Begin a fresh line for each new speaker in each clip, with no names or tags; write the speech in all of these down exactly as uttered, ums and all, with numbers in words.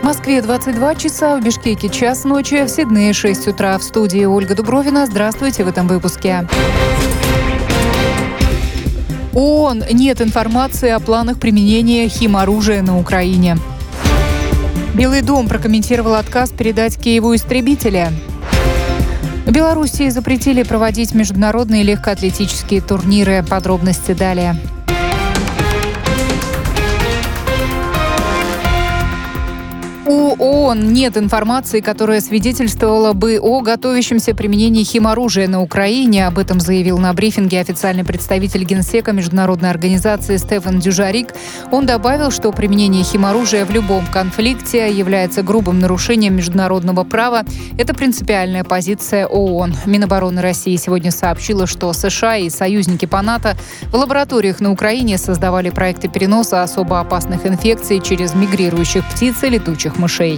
В Москве двадцать два часа, в Бишкеке час ночи, в Сиднее шесть утра. В студии Ольга Дубровина. Здравствуйте в этом выпуске. ООН. Нет информации о планах применения химоружия на Украине. Белый дом прокомментировал отказ передать Киеву истребители. В Белоруссии запретили проводить международные легкоатлетические турниры. Подробности далее. У ООН нет информации, которая свидетельствовала бы о готовящемся применении химоружия на Украине. Об этом заявил на брифинге официальный представитель Генсека международной организации Стефан Дюжарик. Он добавил, что применение химоружия в любом конфликте является грубым нарушением международного права. Это принципиальная позиция ООН. Минобороны России сегодня сообщила, что США и союзники по НАТО в лабораториях на Украине создавали проекты переноса особо опасных инфекций через мигрирующих птиц и летучих мышей.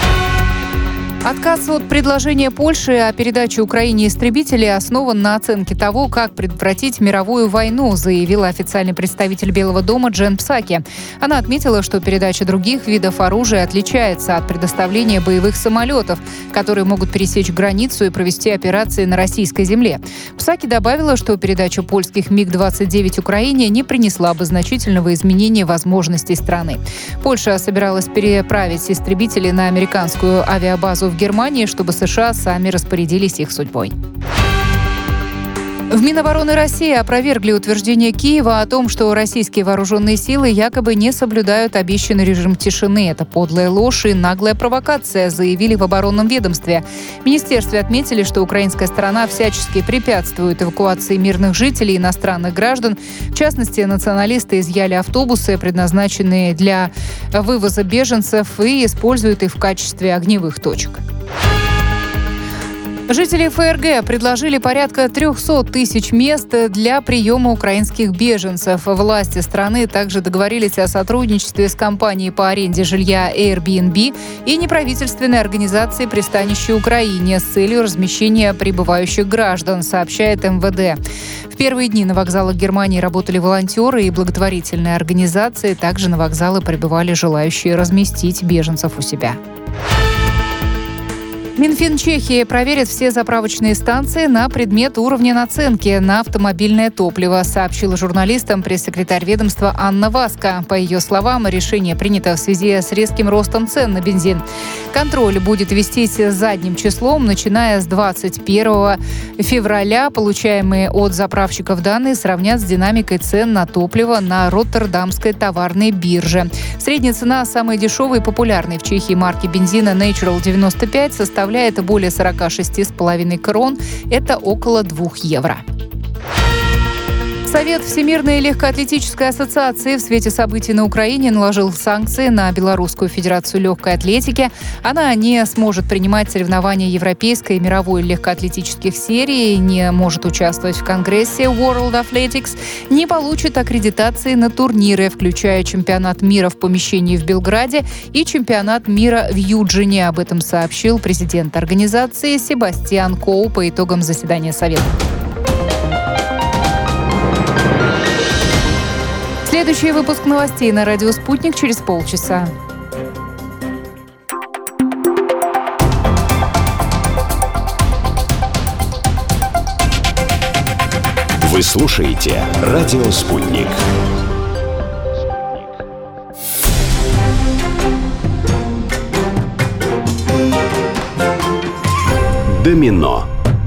Отказ от предложения Польши о передаче Украине истребителей основан на оценке того, как предотвратить мировую войну, заявила официальный представитель Белого дома Джен Псаки. Она отметила, что передача других видов оружия отличается от предоставления боевых самолетов, которые могут пересечь границу и провести операции на российской земле. Псаки добавила, что передача польских миг двадцать девять Украине не принесла бы значительного изменения возможностей страны. Польша собиралась переправить истребители на американскую авиабазу в Германии, чтобы США сами распорядились их судьбой. В Минобороны России опровергли утверждение Киева о том, что российские вооруженные силы якобы не соблюдают обещанный режим тишины. Это подлая ложь и наглая провокация, заявили в оборонном ведомстве. В министерстве отметили, что украинская сторона всячески препятствует эвакуации мирных жителей и иностранных граждан. В частности, националисты изъяли автобусы, предназначенные для вывоза беженцев, и используют их в качестве огневых точек. Жители ФРГ предложили порядка триста тысяч мест для приема украинских беженцев. Власти страны также договорились о сотрудничестве с компанией по аренде жилья Airbnb и неправительственной организацией «Пристанище Украине» с целью размещения прибывающих граждан, сообщает эм вэ дэ. В первые дни на вокзалах Германии работали волонтеры и благотворительные организации. Также на вокзалы прибывали желающие разместить беженцев у себя. Минфин Чехии проверит все заправочные станции на предмет уровня наценки на автомобильное топливо, сообщила журналистам пресс-секретарь ведомства Анна Васка. По ее словам, решение принято в связи с резким ростом цен на бензин. Контроль будет вестись задним числом, начиная с двадцать первого февраля. Получаемые от заправщиков данные сравнят с динамикой цен на топливо на Роттердамской товарной бирже. Средняя цена самой дешевой и популярной в Чехии марки бензина Natural девяносто пять составляет это более сорок шесть с половиной крон, это около двух евро. Совет Всемирной легкоатлетической ассоциации в свете событий на Украине наложил санкции на Белорусскую федерацию легкой атлетики. Она не сможет принимать соревнования европейской и мировой легкоатлетических серий, не может участвовать в конгрессе World Athletics, не получит аккредитации на турниры, включая чемпионат мира в помещении в Белграде и чемпионат мира в Юджине. Об этом сообщил президент организации Себастьян Коу по итогам заседания Совета. Следующий выпуск новостей на радио «Спутник» через полчаса.
Вы слушаете радио «Спутник». Домино.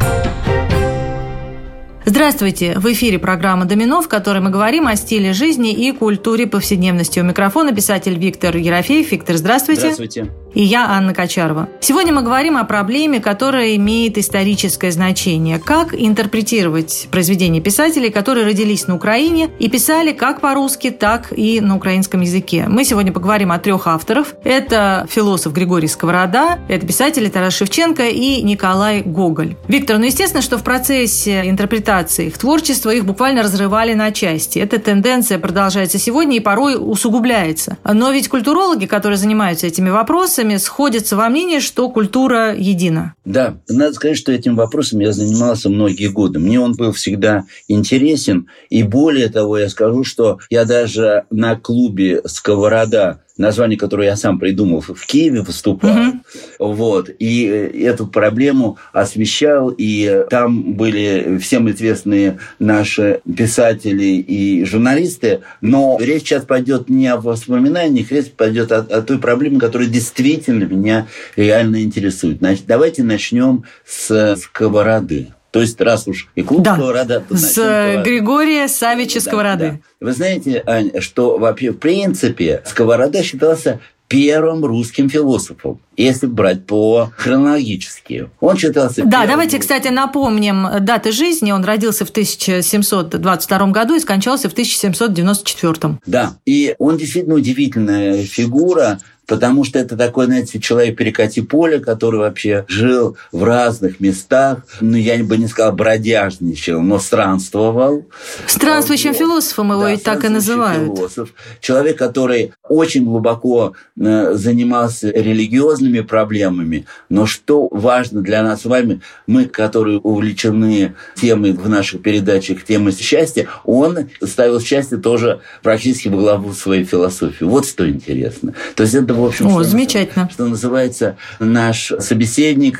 Здравствуйте! В эфире программа «Домино», в которой мы говорим о стиле жизни и культуре повседневности. У микрофона писатель Виктор Ерофеев. Виктор, здравствуйте.
Здравствуйте.
И я, Анна Кочарова. Сегодня мы говорим о проблеме, которая имеет историческое значение. Как интерпретировать произведения писателей, которые родились на Украине и писали как по-русски, так и на украинском языке. Мы сегодня поговорим о трех авторах. Это философ Григорий Сковорода, это писатели Тарас Шевченко и Николай Гоголь. Виктор, ну естественно, что в процессе интерпретации их творчества их буквально разрывали на части. Эта тенденция продолжается сегодня и порой усугубляется. Но ведь культурологи, которые занимаются этими вопросами, сходятся во мнении, что культура едина.
Да, надо сказать, что этим вопросом я занимался многие годы. Мне он был всегда интересен. И более того, я скажу, что я даже на клубе «Сковорода» название, которое я сам придумал, в Киеве выступал. Mm-hmm. Вот. И эту проблему освещал, и там были всем известные наши писатели и журналисты, но речь сейчас пойдет не о воспоминаниях, речь пойдет о, о той проблеме, которая действительно меня реально интересует. Значит, давайте начнем с сковороды. То есть, раз уж и клуб
да.
«Сковорода», то
с начнем Григория Савича Сковороды. Да,
да. Вы знаете, Ань, что вообще в принципе Сковорода считался первым русским философом, если брать по хронологически. Он считался
Да, давайте, кстати, напомним даты жизни. Он родился в тысяча семьсот двадцать втором году и скончался в тысяча семьсот девяносто четвёртом.
Да, и он действительно удивительная фигура, потому что это такой, знаете, человек перекати поле, который вообще жил в разных местах. Ну, я бы не сказал бродяжничал, но странствовал.
Странствующим вот. философом его да, и так и называют.
Философ. Человек, который очень глубоко э, занимался религиозными проблемами. Но что важно для нас с вами, мы, которые увлечены темой в наших передачах, темой счастья, он ставил счастье тоже практически во главу своей философии. Вот что интересно. То есть это в общем,
О,
что,
замечательно.
Что называется наш собеседник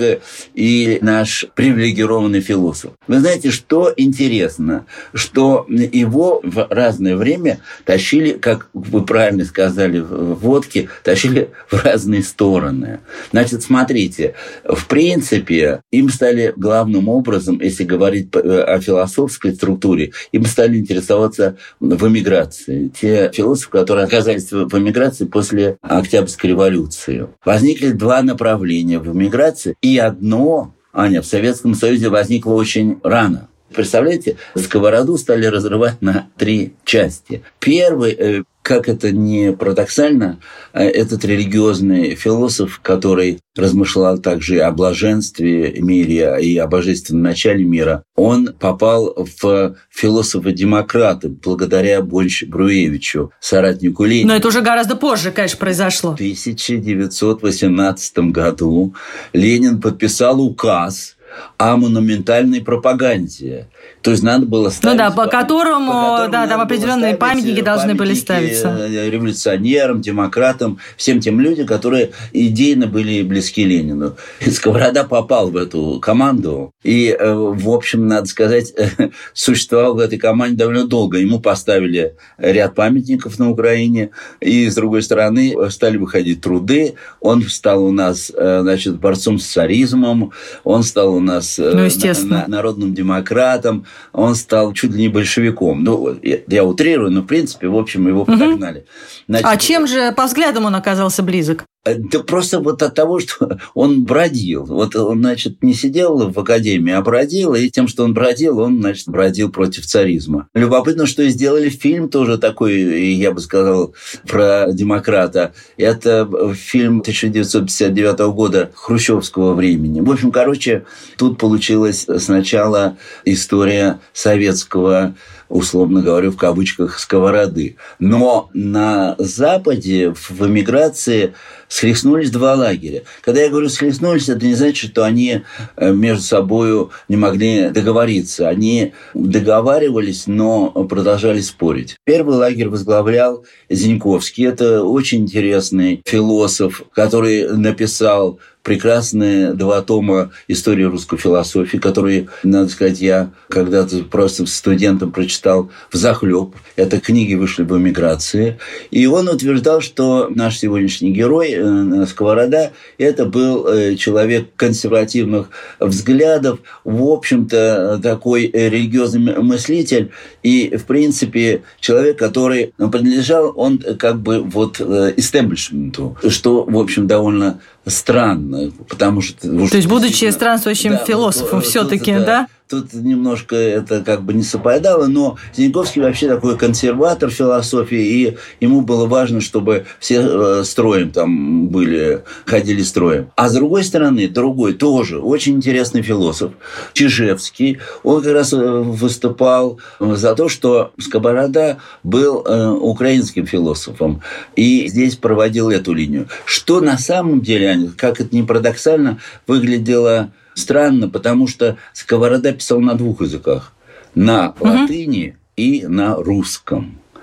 и наш привилегированный философ. Вы знаете, что интересно, что его в разное время тащили, как вы правильно сказали, в водке, тащили в разные стороны. Значит, смотрите, в принципе, им стали главным образом, если говорить о философской структуре, им стали интересоваться в эмиграции. Те философы, которые оказались в эмиграции после Октябрьской революции. Возникли два направления в эмиграции, и одно, Аня, в Советском Союзе возникло очень рано. Представляете, Сковороду стали разрывать на три части. Первый, как это не парадоксально, этот религиозный философ, который размышлял также и о блаженстве мире, и о божественном начале мира, он попал в философа-демократа благодаря Бонч-Бруевичу, соратнику Ленина.
Но это уже гораздо позже, конечно, произошло.
В тысяча девятьсот восемнадцатом году Ленин подписал указ о монументальной пропаганде. То есть надо было ставить...
Ну да, по которому, по которому да, там определенные памятники должны были ставиться.
Революционерам, демократам, всем тем людям, которые идейно были близки Ленину. И Сковорода попал в эту команду. И, в общем, надо сказать, существовал в этой команде довольно долго. Ему поставили ряд памятников на Украине. И, с другой стороны, стали выходить труды. Он стал у нас, значит, борцом с царизмом. Он стал у нас
ну,
на, народным демократом. Он стал чуть ли не большевиком. Ну, я утрирую, но, в принципе, в общем, его подогнали.
Значит, а чем же, по взглядам, он оказался близок?
Да просто вот от того, что он бродил. Вот он, значит, не сидел в академии, а бродил, и тем, что он бродил, он, значит, бродил против царизма. Любопытно, что и сделали фильм тоже такой, я бы сказал, про демократа. Это фильм тысяча девятьсот пятьдесят девятого года хрущевского времени. В общем, короче, тут получилась сначала история советского, условно говорю, в кавычках, сковороды. Но на Западе, в эмиграции, схлестнулись два лагеря. Когда я говорю «схлестнулись», это не значит, что они между собой не могли договориться. Они договаривались, но продолжали спорить. Первый лагерь возглавлял Зиньковский. Это очень интересный философ, который написал прекрасные два тома истории русской философии, которые, надо сказать, я когда-то просто студентам прочитал взахлеб. Это книги вышли в эмиграции. И он утверждал, что наш сегодняшний герой Сковорода – это был человек консервативных взглядов, в общем-то, такой религиозный мыслитель и, в принципе, человек, который принадлежал, он как бы вот истеблишменту, что, в общем, довольно странно, потому что...
То есть, будучи странствующим да, философом вот, все-таки, да? да?
Тут немножко это как бы не совпадало, но Зиньковский вообще такой консерватор философии, и ему было важно, чтобы все строем там были, ходили строем. А с другой стороны, другой тоже очень интересный философ, Чижевский, он как раз выступал за то, что Сковорода был украинским философом, и здесь проводил эту линию. Что на самом деле, как это ни парадоксально, выглядело странно, потому что Сковорода писал на двух языках. На латыни и на русском.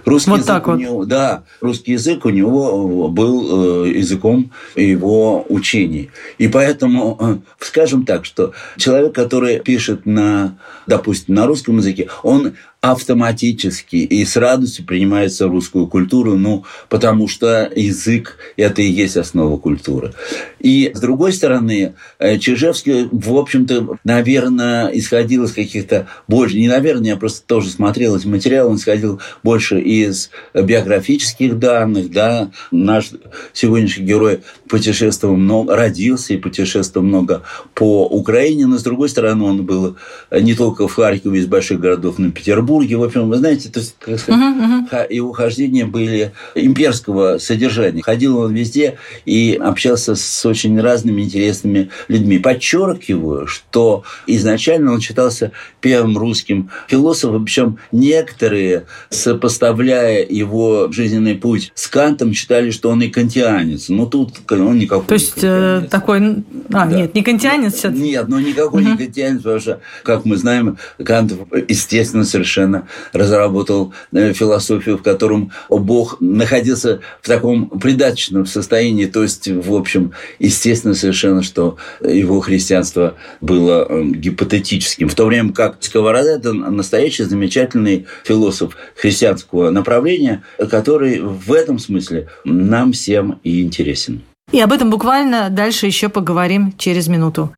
Русский
вот
язык
так
у
вот.
него, да, русский язык у него был языком его учений. И поэтому, скажем так, что человек, который пишет на, допустим, на русском языке, он автоматически и с радостью принимается русскую культуру, ну, потому что язык – это и есть основа культуры. И, с другой стороны, Чижевский, в общем-то, наверное, исходил из каких-то больше, не наверное, я просто тоже смотрел эти материалы, он исходил больше из биографических данных, да, наш сегодняшний герой путешествовал много, родился и путешествовал много по Украине, но, с другой стороны, он был не только в Харькове, из больших городов, но и в Петербурге. В общем, вы знаете, то есть, как сказать, uh-huh, uh-huh. его хождения были имперского содержания. Ходил он везде и общался с очень разными интересными людьми. Подчеркиваю, что изначально он считался первым русским философом, причем некоторые, сопоставляя его жизненный путь с Кантом, считали, что он и кантианец. Но тут он никакой.
То есть э, такой... А, да. Нет, не кантианец все-таки.
Нет, но никакой uh-huh. не кантианец, потому что, как мы знаем, Кант, естественно, совершенно разработал философию, в котором Бог находился в таком придаточном состоянии. То есть, в общем, естественно совершенно, что его христианство было гипотетическим. В то время как Сковорода – это настоящий замечательный философ христианского направления, который в этом смысле нам всем и интересен.
И об этом буквально дальше еще поговорим через минуту.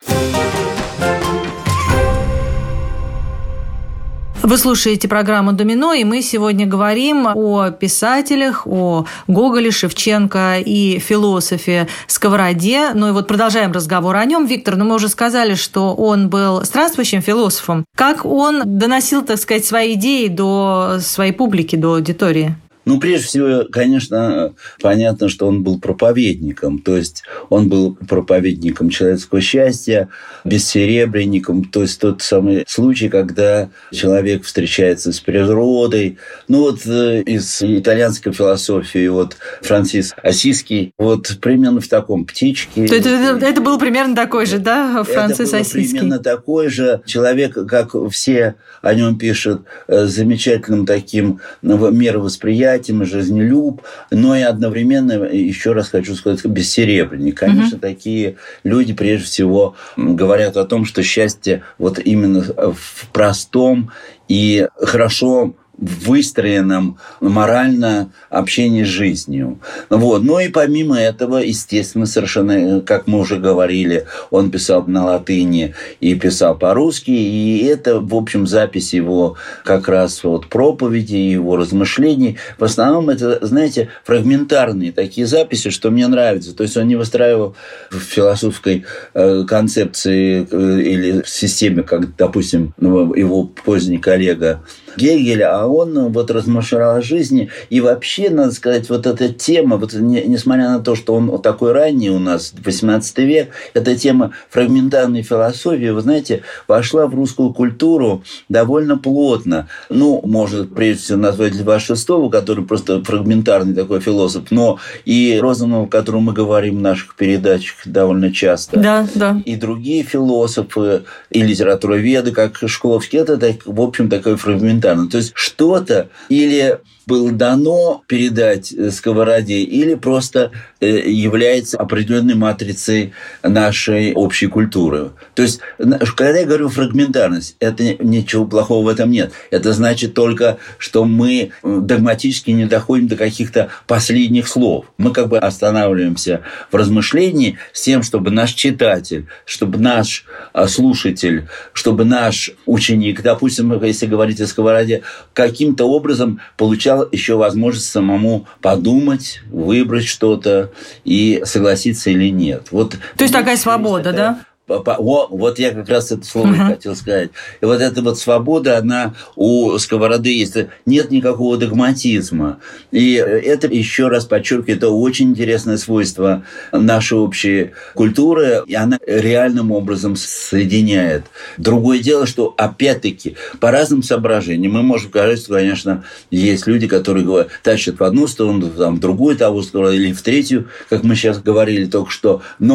Вы слушаете программу «Домино», и мы сегодня говорим о писателях, о Гоголе, Шевченко и философе Сковороде. Ну и вот продолжаем разговор о нем. Виктор, ну мы уже сказали, что он был странствующим философом. Как он доносил, так сказать, свои идеи до своей публики, до аудитории?
Ну, прежде всего, конечно, понятно, что он был проповедником. То есть, он был проповедником человеческого счастья, бессеребренником. То есть, тот самый случай, когда человек встречается с природой. Ну, вот из итальянской философии, вот Франсис Ассизский, вот примерно в таком «Птичке».
То это, это был примерно такой же, да, Франсис Ассизский?
Это был примерно такой же человек, как все о нем пишут, замечательным таким мировосприятием, жизнелюб, но и одновременно, еще раз хочу сказать, бессеребренник. Конечно, угу. такие люди, прежде всего, говорят о том, что счастье вот именно в простом и хорошо выстроенном морально общении с жизнью. Вот. Ну и помимо этого, естественно, совершенно, как мы уже говорили, он писал на латыни и писал по-русски, и это, в общем, запись его как раз вот проповеди, его размышлений. В основном это, знаете, фрагментарные такие записи, что мне нравится. То есть он не выстраивал в философской концепции или системе, как, допустим, его поздний коллега Гегель, а он вот размышлял о жизни. И вообще, надо сказать, вот эта тема, вот не, несмотря на то, что он вот такой ранний у нас, восемнадцатый век, эта тема фрагментарной философии, вы знаете, вошла в русскую культуру довольно плотно. Ну, можно прежде всего назвать Льва Шестого, который просто фрагментарный такой философ, но и Розанова, о котором мы говорим в наших передачах довольно часто.
Да, да.
И другие философы, и литературоведы, как Шкловский, это, так, в общем, такой фрагментарный. То есть что-то или было дано передать Сковороде, или просто является определенной матрицей нашей общей культуры. То есть, когда я говорю фрагментарность, это ничего плохого в этом нет. Это значит только, что мы догматически не доходим до каких-то последних слов. Мы как бы останавливаемся в размышлении с тем, чтобы наш читатель, чтобы наш слушатель, чтобы наш ученик, допустим, если говорить о Сковороде, каким-то образом получал еще возможность самому подумать, выбрать что-то и согласиться или нет. Вот.
То есть такая свобода, такая... да?
О, вот я как раз это слово uh-huh. хотел сказать. И вот эта вот свобода, она у Сковороды есть. Нет никакого догматизма. И это, еще раз подчеркиваю, это очень интересное свойство нашей общей культуры. И она реальным образом соединяет. Другое дело, что, опять-таки, по разным соображениям мы можем сказать, что, конечно, есть люди, которые говорят, тащат в одну сторону, там, в другую того сторону, или в третью, как мы сейчас говорили только что. Но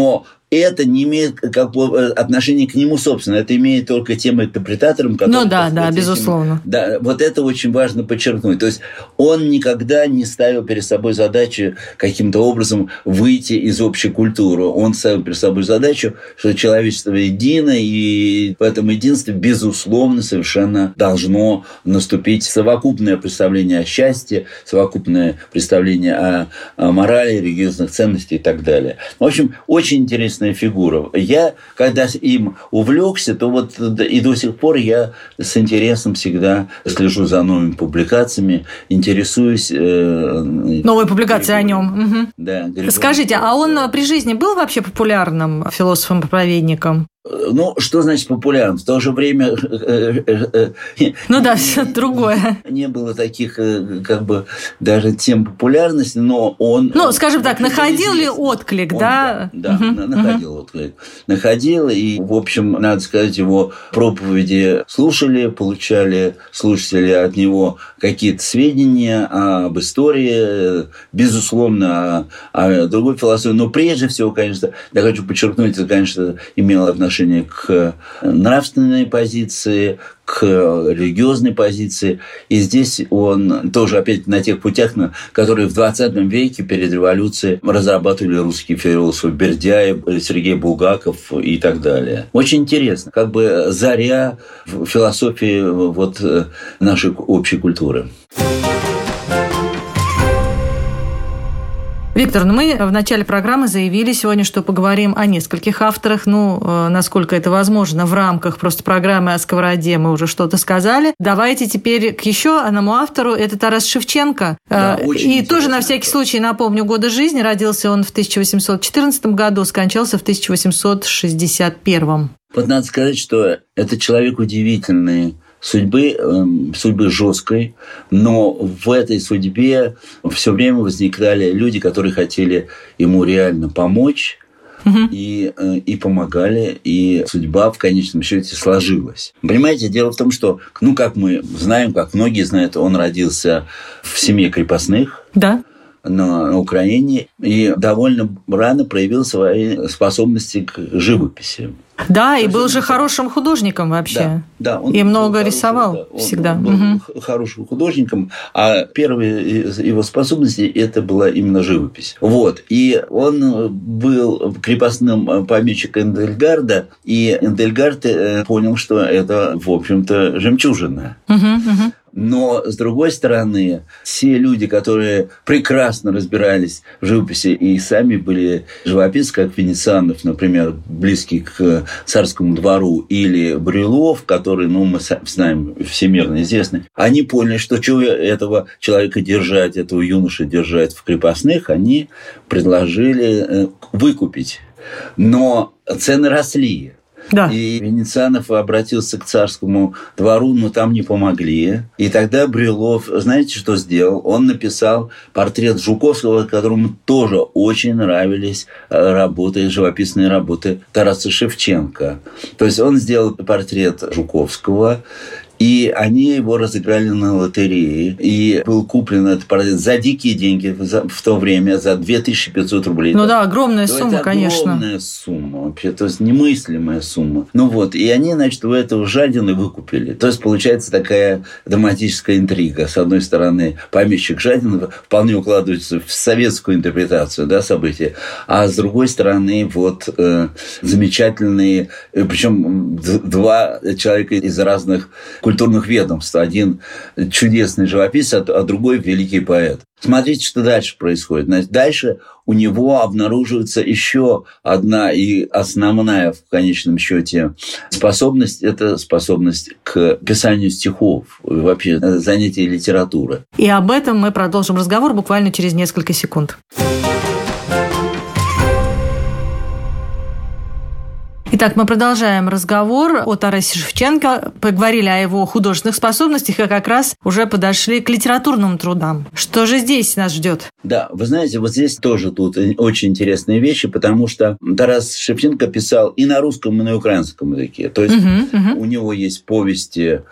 это не имеет как бы отношения к нему, собственно. Это имеет только тем интерпретаторам, которые...
Ну да, да, этим, безусловно.
Да, вот это очень важно подчеркнуть. То есть он никогда не ставил перед собой задачу каким-то образом выйти из общей культуры. Он ставил перед собой задачу, что человечество едино, и в этом единстве, безусловно, совершенно должно наступить совокупное представление о счастье, совокупное представление о, о морали, религиозных ценностей и так далее. В общем, очень интересная фигура. Я, когда им увлекся, то вот и до сих пор я с интересом всегда слежу за новыми публикациями, интересуюсь... Э,
Новые публикации о нем. Угу.
Да,
Скажите, а он при жизни был вообще популярным философом-проповедником?
Ну, что значит популярным? В то же время...
Ну да, все другое.
Не было таких, как бы, даже тем популярности, но он...
Ну, скажем так, находил ли отклик,
он,
да?
Да, да угу, находил угу. отклик. Находил, и, в общем, надо сказать, его проповеди слушали, получали слушатели от него какие-то сведения об истории, безусловно, о, о другой философии. Но прежде всего, конечно, я хочу подчеркнуть, это, конечно, имело отношение к нравственной позиции, к религиозной позиции. И здесь он тоже, опять, на тех путях, на которые в двадцатом веке перед революцией разрабатывали русские философы Бердяев, Сергей Булгаков и так далее. Очень интересно. Как бы заря в философии вот нашей общей культуры.
Виктор, ну мы в начале программы заявили сегодня, что поговорим о нескольких авторах. Ну, насколько это возможно, в рамках просто программы о Сковороде мы уже что-то сказали. Давайте теперь к еще одному автору. Это Тарас Шевченко.
Да,
и тоже на всякий случай напомню годы жизни. Родился он в тысяча восемьсот четырнадцатом году, скончался в тысяча восемьсот шестьдесят первом.
Вот надо сказать, что это человек удивительный. Судьбы, э, судьбы жесткой, но в этой судьбе все время возникали люди, которые хотели ему реально помочь, угу. и, э, и помогали, и судьба в конечном счете сложилась. Понимаете, дело в том, что, ну, как мы знаем, как многие знают, он родился в семье крепостных.
Да.
На Украине, и довольно рано проявил свои способности к живописи.
Да, и был же хорошим художником вообще.
Да, да, он
и много
хороший,
рисовал
да, он
всегда.
был
угу.
хорошим художником, а первая из его способностей это была именно живопись. Вот. И он был крепостным помещиком Эдельгарда, и Эдельгард понял, что это, в общем-то, жемчужина.
Угу, угу.
Но, с другой стороны, все люди, которые прекрасно разбирались в живописи и сами были живописцы, как Венецианов, например, близкий к царскому двору, или Брюлов, который, ну, мы знаем, всемирно известный, они поняли, что что этого человека держать, этого юноши держать в крепостных, они предложили выкупить. Но цены росли.
Да.
И Венецианов обратился к царскому двору, но там не помогли. И тогда Брюлов, знаете, что сделал? Он написал портрет Жуковского, которому тоже очень нравились работы, живописные работы Тараса Шевченко. То есть он сделал портрет Жуковского, и они его разыграли на лотерее. И был куплен этот портрет за дикие деньги в то время, за две тысячи пятьсот рублей.
Ну да, огромная
то
сумма,
это
конечно.
Огромная сумма вообще, то есть немыслимая сумма. Ну вот, и они, значит, в эту жадину выкупили. То есть получается такая драматическая интрига. С одной стороны, помещик жадин вполне укладывается в советскую интерпретацию, да, событий, а с другой стороны, вот э, замечательные, причем два человека из разных культурных ведомств. Один чудесный живописец, а другой великий поэт. Смотрите, что дальше происходит. Значит, дальше у него обнаруживается еще одна и основная, в конечном счете, способность. Это способность к писанию стихов, вообще занятие литературы.
И об этом мы продолжим разговор буквально через несколько секунд. Итак, мы продолжаем разговор о Тарасе Шевченко. Поговорили о его художественных способностях и как раз уже подошли к литературным трудам. Что же здесь нас ждет?
Да, вы знаете, вот здесь тоже тут очень интересные вещи, потому что Тарас Шевченко писал и на русском, и на украинском языке. То есть uh-huh, uh-huh. у него есть повести,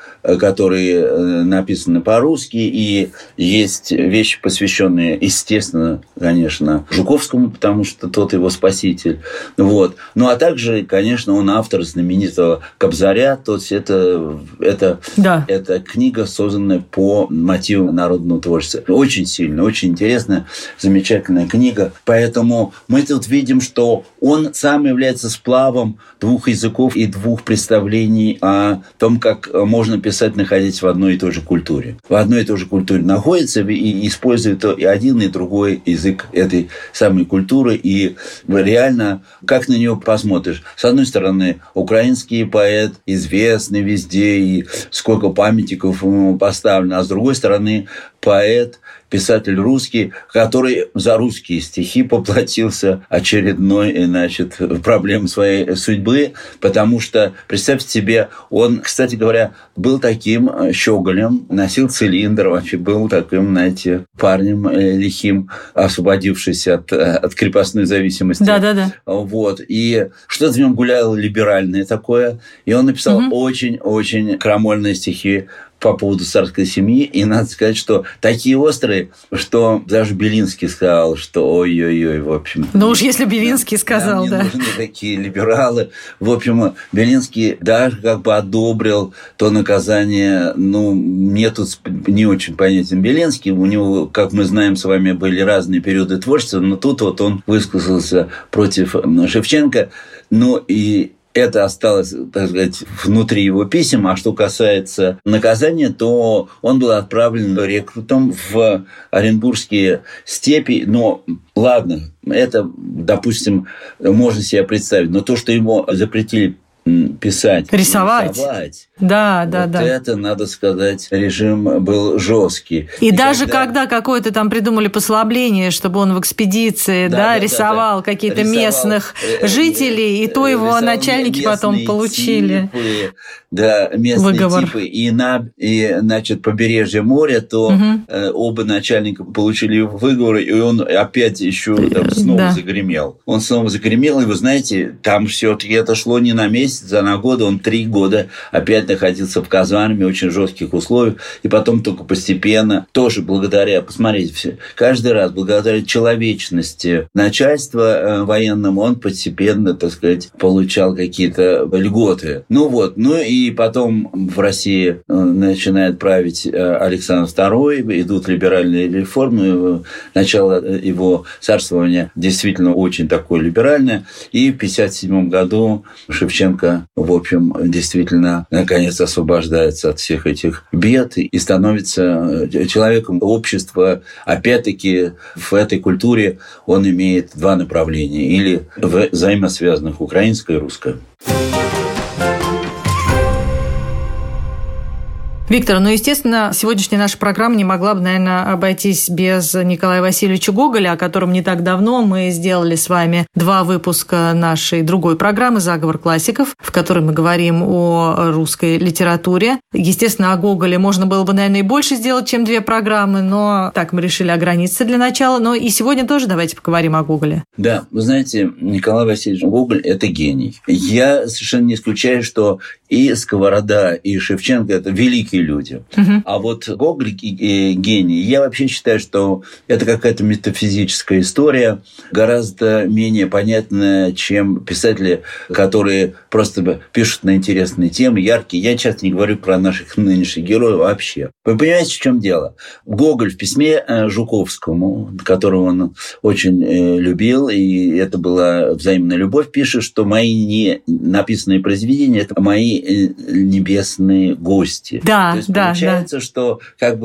которые написаны по-русски, и есть вещи, посвященные, естественно, конечно, Жуковскому, потому что тот его спаситель. Вот. Ну, а также, конечно, он автор знаменитого «Кобзаря». То есть это, это, да. это книга, созданная по мотивам народного творчества. Очень сильно, очень интересная, замечательная книга. Поэтому мы тут видим, что он сам является сплавом двух языков и двух представлений о том, как можно писать, находясь в одной и той же культуре. В одной и той же культуре находится и использует и один, и другой язык этой самой культуры. И реально, как на него посмотришь. С одной стороны, украинский поэт, известный везде, и сколько памятников ему поставлено. А с другой стороны, поэт, писатель русский, который за русские стихи поплатился очередной, значит, проблем своей судьбы, потому что, представьте себе, он, кстати говоря, был таким щеголем, носил цилиндр, вообще был таким, знаете, парнем лихим, освободившись от, от крепостной зависимости.
Да-да-да.
Вот. И что-то в нем гуляло либеральное такое, и он написал угу. очень-очень крамольные стихи по поводу царской семьи. И надо сказать, что такие острые, что даже Белинский сказал, что ой-ой-ой, в общем.
Ну уж если Белинский да, сказал,
да.
да.
Нужны такие либералы. В общем, Белинский даже как бы одобрил то наказание. Ну, мне тут не очень понятен Белинский. У него, как мы знаем с вами, были разные периоды творчества, но тут вот он высказался против Шевченко. Ну и это осталось, так сказать, внутри его писем. А что касается наказания, то он был отправлен рекрутом в Оренбургские степи. Но ладно, это, допустим, можно себе представить. Но то, что ему запретили писать,
рисовать,
рисовать
да, да,
вот
да.
это, надо сказать, режим был жесткий.
И, и даже когда, когда какое-то там придумали послабление, чтобы он в экспедиции да, да, да, рисовал да, да. какие-то рисовал, местных э, жителей, э, и то его начальники потом получили
типы, да, местные
выговор.
Типы и на и, значит, побережье моря, то угу. э, оба начальника получили выговоры, и он опять еще там, снова да. загремел. Он снова загремел, и вы знаете, там все-таки это шло не на месяц, а на годы. Он три года опять находился в казарме, очень жестких условиях, и потом только постепенно, тоже благодаря, посмотрите, все, каждый раз благодаря человечности начальства военному он постепенно, так сказать, получал какие-то льготы. Ну вот, ну и потом в России начинает править Александр Второй, идут либеральные реформы, начало его царствования действительно очень такое либеральное, и в пятьдесят седьмом году Шевченко, в общем, действительно, наконец освобождается от всех этих бед и становится человеком общества. Опять-таки, в этой культуре он имеет два направления, или взаимосвязанных, украинское и русское.
Виктор, ну, естественно, сегодняшняя наша программа не могла бы, наверное, обойтись без Николая Васильевича Гоголя, о котором не так давно мы сделали с вами два выпуска нашей другой программы «Заговор классиков», в которой мы говорим о русской литературе. Естественно, о Гоголе можно было бы, наверное, и больше сделать, чем две программы, но так мы решили ограничиться для начала. Но и сегодня тоже давайте поговорим о Гоголе.
Да, вы знаете, Николай Васильевич Гоголь – это гений. Я совершенно не исключаю, что и Сковорода, и Шевченко – это великие люди. Uh-huh. А вот Гоголь гений. Я вообще считаю, что это какая-то метафизическая история, гораздо менее понятная, чем писатели, которые просто пишут на интересные темы, яркие. Я часто не говорю про наших нынешних героев вообще. Вы понимаете, в чем дело? Гоголь в письме Жуковскому, которого он очень любил, и это была взаимная любовь, пишет, что мои не написанные произведения – это мои небесные гости.
Да,
То есть
да,
получается,
да.
что как бы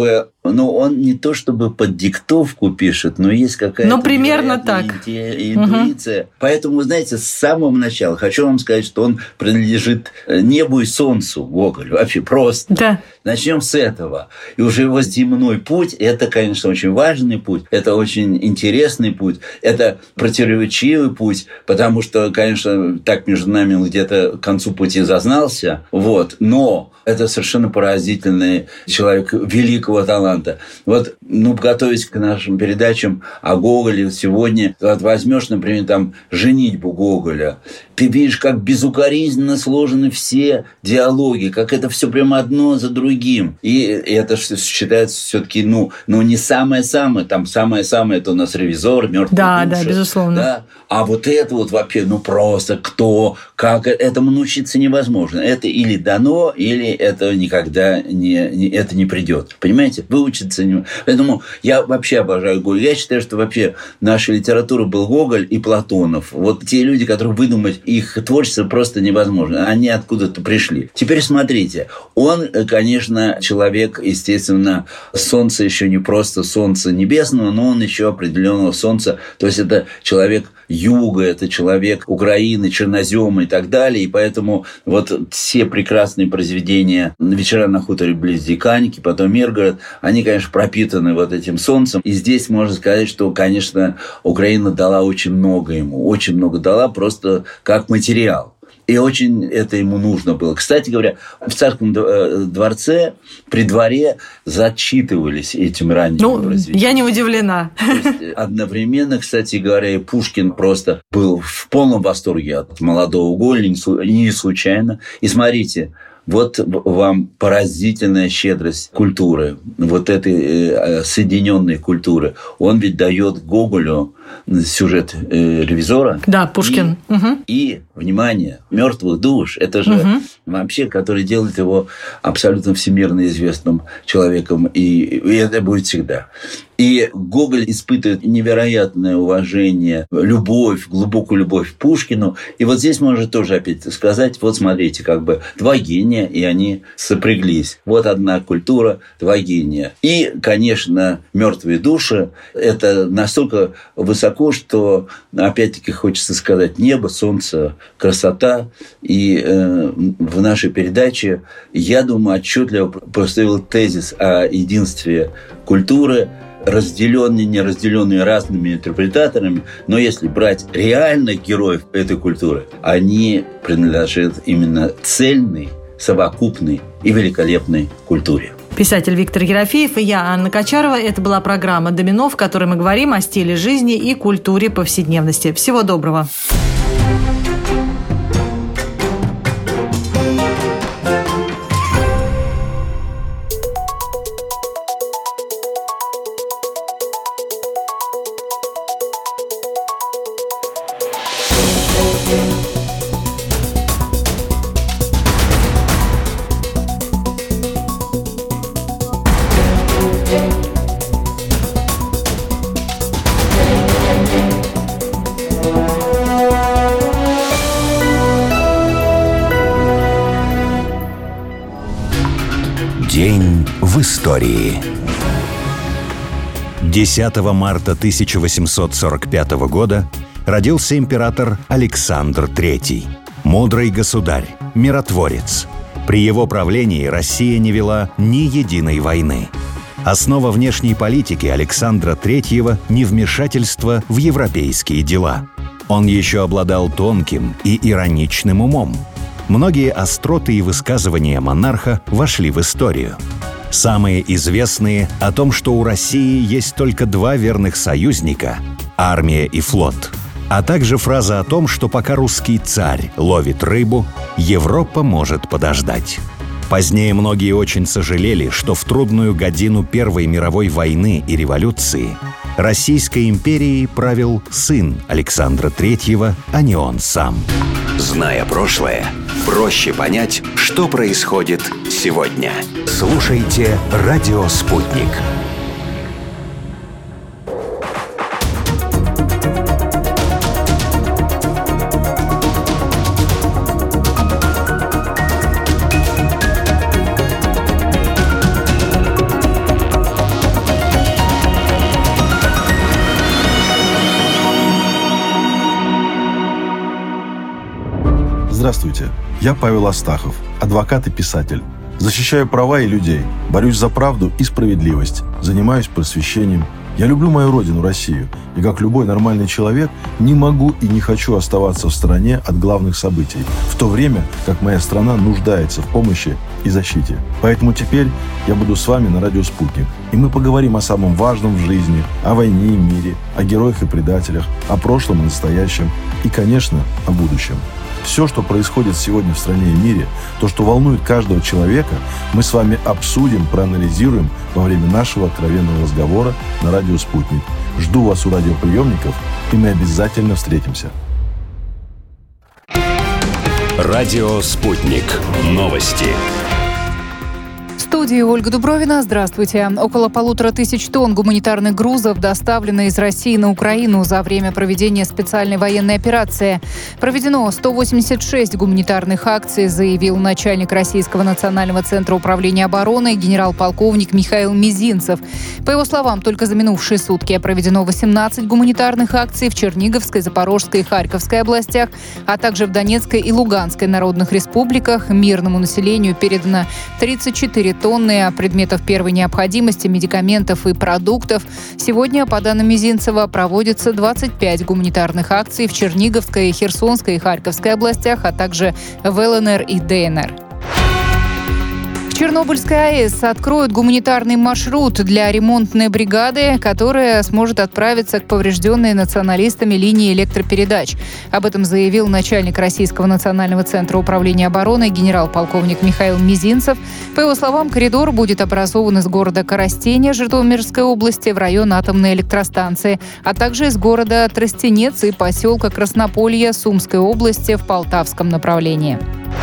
Ну, он не то чтобы под диктовку пишет, но есть какая-то
ну, примерно так.
интуиция. Угу. Поэтому, знаете, с самого начала хочу вам сказать, что он принадлежит небу и солнцу, Гоголь, вообще просто.
Да.
Начнем с этого. И уже его земной путь, это, конечно, очень важный путь, это очень интересный путь, это противоречивый путь, потому что, конечно, так между нами он где-то к концу пути зазнался, вот, но это совершенно поразительный человек великого таланта. Вот, ну, готовясь к нашим передачам о Гоголе сегодня, вот возьмешь, например, там «Женитьбу» Гоголя, ты видишь, как безукоризненно сложены все диалоги, как это все прямо одно за другим. И это считается все-таки, ну, ну, не самое-самое, там самое-самое, это у нас «Ревизор», «Мёртвые
да,
души».
Да, безусловно.
Да. А вот это вот вообще, ну, просто кто, как, этому научиться невозможно. Это или дано, или это никогда не, не, это не придет. Понимаете? Выучиться не... Поэтому я вообще обожаю Гоголя. Я считаю, что вообще наша литература был Гоголь и Платонов. Вот те люди, которые выдумать их творчество просто невозможно. Они откуда-то пришли. Теперь смотрите. Он, конечно, человек, естественно, солнце еще не просто солнце небесного, но он еще определенного солнца. То есть это человек юга, это человек Украины, чернозема и так далее. И поэтому вот все прекрасные произведения «Вечера на хуторе близ Диканьки», потом «Миргород», они, конечно, пропитаны вот этим солнцем. И здесь можно сказать, что, конечно, Украина дала очень много ему. Очень много дала просто как материал. И очень это ему нужно было. Кстати говоря, в Царском дворце, при дворе зачитывались этим ранним
ну,
произведением.
Я не удивлена.
То есть, одновременно, кстати говоря, и Пушкин просто был в полном восторге от молодого Гоголя, не случайно. И смотрите, вот вам поразительная щедрость культуры, вот этой соединенной культуры. Он ведь дает Гоголю сюжет «Ревизора».
Да, Пушкин.
И,
угу.
и внимание, «Мёртвых душ». Это же угу. вообще, который делает его абсолютно всемирно известным человеком. И, и это будет всегда. И Гоголь испытывает невероятное уважение, любовь, глубокую любовь к Пушкину. И вот здесь можно тоже опять сказать, вот смотрите, как бы два гения, и они сопряглись. Вот одна культура, два гения. И, конечно, «Мёртвые души» – это настолько высоко, что, опять-таки, хочется сказать, небо, солнце, красота. И э, в нашей передаче, я думаю, отчетливо поставил тезис о единстве культуры, разделенные, не разделенные разными интерпретаторами, но если брать реальных героев этой культуры, они принадлежат именно цельной, совокупной и великолепной культуре.
Писатель Виктор Ерофеев и я, Анна Качарова. Это была программа «Домино», в которой мы говорим о стиле жизни и культуре повседневности. Всего доброго.
День в истории. десятого марта тысяча восемьсот сорок пятого года родился император Александр Третий. Мудрый государь, миротворец. При его правлении Россия не вела ни единой войны. Основа внешней политики Александра Третьего – невмешательство в европейские дела. Он еще обладал тонким и ироничным умом. Многие остроты и высказывания монарха вошли в историю. Самые известные о том, что у России есть только два верных союзника – армия и флот, а также фраза о том, что пока русский царь ловит рыбу, Европа может подождать. Позднее многие очень сожалели, что в трудную годину Первой мировой войны и революции Российской империей правил сын Александра Третьего, а не он сам. Зная прошлое, проще понять, что происходит сегодня. Слушайте «Радио Спутник».
Здравствуйте, я Павел Астахов, адвокат и писатель. Защищаю права и людей, борюсь за правду и справедливость, занимаюсь просвещением. Я люблю мою родину, Россию, и как любой нормальный человек не могу и не хочу оставаться в стороне от главных событий, в то время как моя страна нуждается в помощи и защите. Поэтому теперь я буду с вами на радио «Спутник», и мы поговорим о самом важном в жизни, о войне и мире, о героях и предателях, о прошлом и настоящем и, конечно, о будущем. Все, что происходит сегодня в стране и мире, то, что волнует каждого человека, мы с вами обсудим, проанализируем во время нашего откровенного разговора на радио «Спутник». Жду вас у радиоприемников, и мы обязательно встретимся.
Радио «Спутник». Новости.
В студии Ольга Дубровина. Здравствуйте. Около полутора тысяч тонн гуманитарных грузов доставлено из России на Украину за время проведения специальной военной операции. Проведено сто восемьдесят шесть гуманитарных акций, заявил начальник Российского национального центра управления обороны генерал-полковник Михаил Мизинцев. По его словам, только за минувшие сутки проведено восемнадцать гуманитарных акций в Черниговской, Запорожской и Харьковской областях, а также в Донецкой и Луганской народных республиках. Мирному населению передано тридцать четыре тонны предметов первой необходимости, медикаментов и продуктов. Сегодня, по данным Мизинцева, проводится двадцать пять гуманитарных акций в Черниговской, Херсонской и Харьковской областях, а также в ЛНР и ДНР. В Чернобыльской АЭС откроют гуманитарный маршрут для ремонтной бригады, которая сможет отправиться к поврежденной националистами линии электропередач. Об этом заявил начальник Российского национального центра управления обороны генерал-полковник Михаил Мизинцев. По его словам, коридор будет образован из города Коростеня Житомирской области в район атомной электростанции, а также из города Тростенец и поселка Краснополье Сумской области в Полтавском направлении.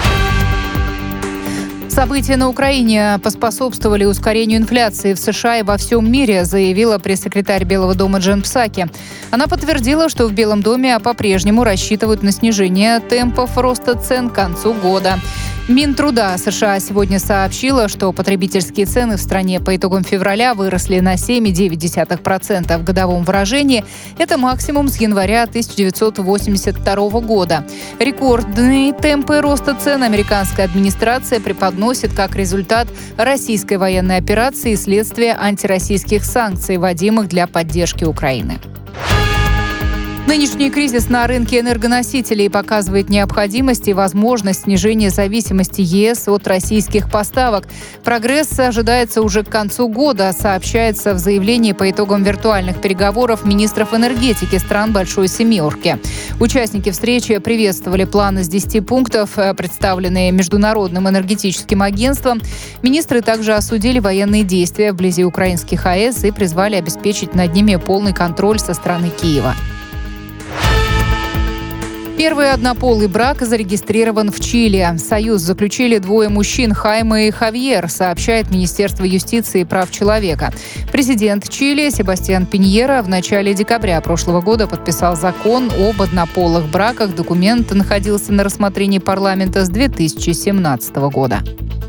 События на Украине поспособствовали ускорению инфляции в США и во всем мире, заявила пресс-секретарь Белого дома Джен Псаки. Она подтвердила, что в Белом доме по-прежнему рассчитывают на снижение темпов роста цен к концу года. Минтруда США сегодня сообщила, что потребительские цены в стране по итогам февраля выросли на семь целых девять десятых процента в годовом выражении. Это максимум с января тысяча девятьсот восемьдесят второго года. Рекордные темпы роста цен американская администрация преподносит как результат российской военной операции и следствия антироссийских санкций, вводимых для поддержки Украины. Нынешний кризис на рынке энергоносителей показывает необходимость и возможность снижения зависимости ЕС от российских поставок. Прогресс ожидается уже к концу года, сообщается в заявлении по итогам виртуальных переговоров министров энергетики стран Большой Семерки. Участники встречи приветствовали план из десяти пунктов, представленные Международным энергетическим агентством. Министры также осудили военные действия вблизи украинских АЭС и призвали обеспечить над ними полный контроль со стороны Киева. Первый однополый брак зарегистрирован в Чили. Союз заключили двое мужчин, Хайме и Хавьер, сообщает Министерство юстиции и прав человека. Президент Чили Себастьян Пиньера в начале декабря прошлого года подписал закон об однополых браках. Документ находился на рассмотрении парламента с две тысячи семнадцатого года.